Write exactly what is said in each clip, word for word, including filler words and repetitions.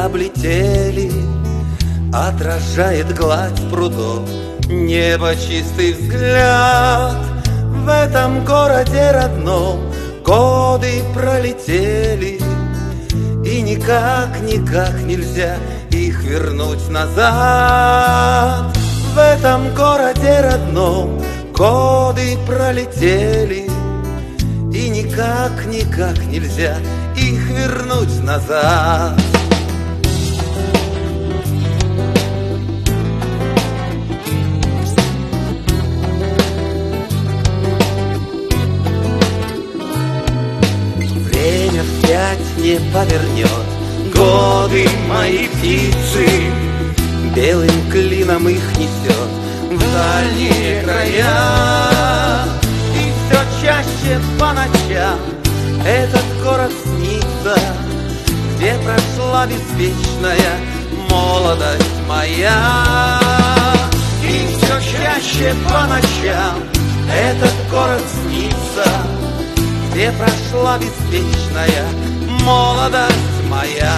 облетели, отражает гладь прудов небо чистый взгляд. В этом городе родном годы пролетели, и никак, никак нельзя их вернуть назад. В этом городе родном годы пролетели, и никак, никак нельзя их вернуть назад. Время вспять не повернет годы мои птицы, белым клином их несет в дальние края. И все чаще по ночам этот город снится, где прошла беспечная молодость моя. И все чаще по ночам этот город снится, где прошла беспечная молодость моя.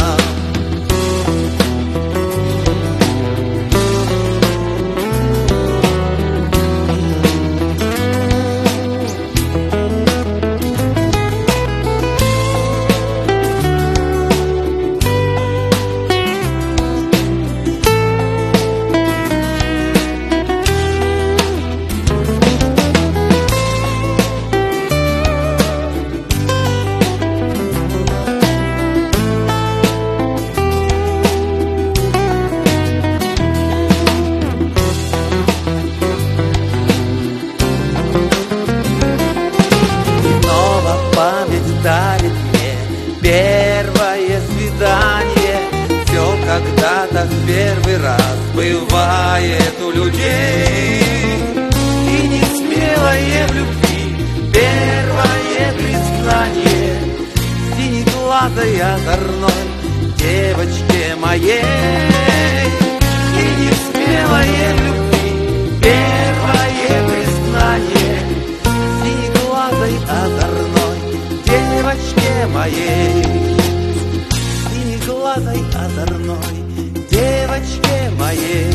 Дарит мне первое свидание. Все когда-то в первый раз бывает у людей. И не смелое в любви первое признание синеглазой озорной девочке моей. И не смелое в любви первое признание синеглазой озорной девочке моей, синеглазой озорной девочке моей.